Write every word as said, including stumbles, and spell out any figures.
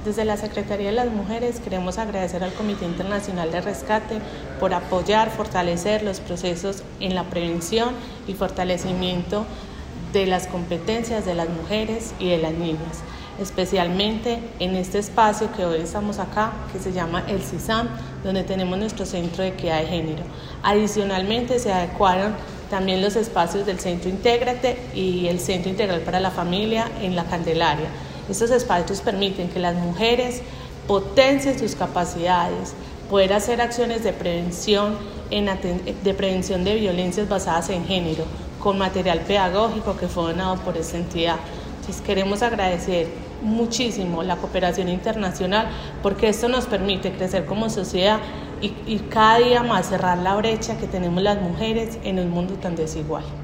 Desde la Secretaría de las Mujeres queremos agradecer al Comité Internacional de Rescate por apoyar, fortalecer los procesos en la prevención y fortalecimiento de las competencias de las mujeres y de las niñas, especialmente en este espacio que hoy estamos acá, que se llama el CISAM, donde tenemos nuestro Centro de Equidad de Género. Adicionalmente se adecuaron también los espacios del Centro Intégrate y el Centro Integral para la Familia en La Candelaria. Estos espacios permiten que las mujeres potencien sus capacidades, poder hacer acciones de prevención, en de prevención de violencias basadas en género, con material pedagógico que fue donado por esta entidad. Entonces queremos agradecer muchísimo la cooperación internacional, porque esto nos permite crecer como sociedad y, y cada día más cerrar la brecha que tenemos las mujeres en un mundo tan desigual.